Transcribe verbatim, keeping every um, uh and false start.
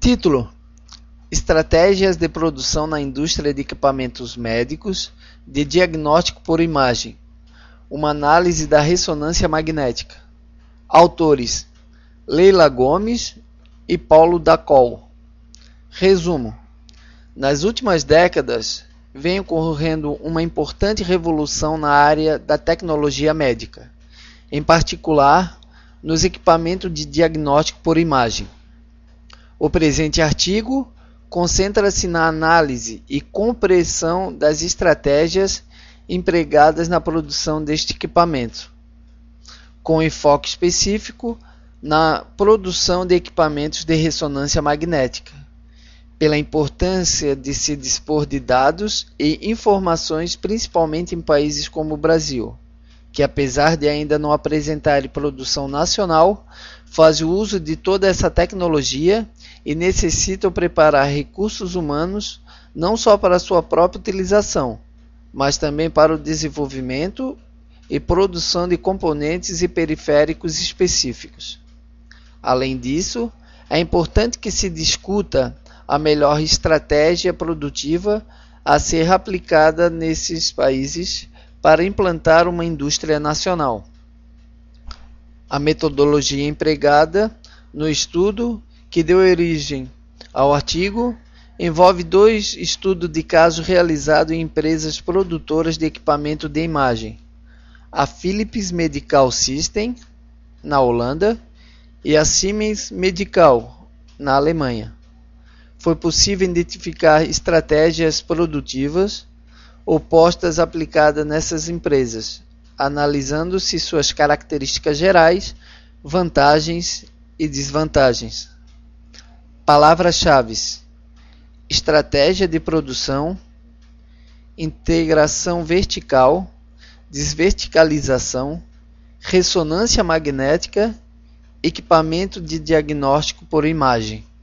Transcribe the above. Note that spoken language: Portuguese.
Título: Estratégias de produção na indústria de equipamentos médicos de diagnóstico por imagem. Uma análise da ressonância magnética. Autores: Leila Gomes e Paulo Dacol. Resumo: nas últimas décadas, vem ocorrendo uma importante revolução na área da tecnologia médica, em particular nos equipamentos de diagnóstico por imagem. O presente artigo concentra-se na análise e compreensão das estratégias empregadas na produção deste equipamento, com enfoque específico na produção de equipamentos de ressonância magnética, pela importância de se dispor de dados e informações, principalmente em países como o Brasil, que apesar de ainda não apresentarem produção nacional, fazem uso de toda essa tecnologia e necessitam preparar recursos humanos não só para sua própria utilização, mas também para o desenvolvimento e produção de componentes e periféricos específicos. Além disso, é importante que se discuta a melhor estratégia produtiva a ser aplicada nesses países para implantar uma indústria nacional. A metodologia empregada no estudo que deu origem ao artigo envolve dois estudos de caso realizados em empresas produtoras de equipamento de imagem, a Philips Medical System, na Holanda, e a Siemens Medical, na Alemanha. Foi possível identificar estratégias produtivas opostas aplicadas nessas empresas, analisando-se suas características gerais, vantagens e desvantagens. Palavras-chave: estratégia de produção, integração vertical, desverticalização, ressonância magnética, equipamento de diagnóstico por imagem.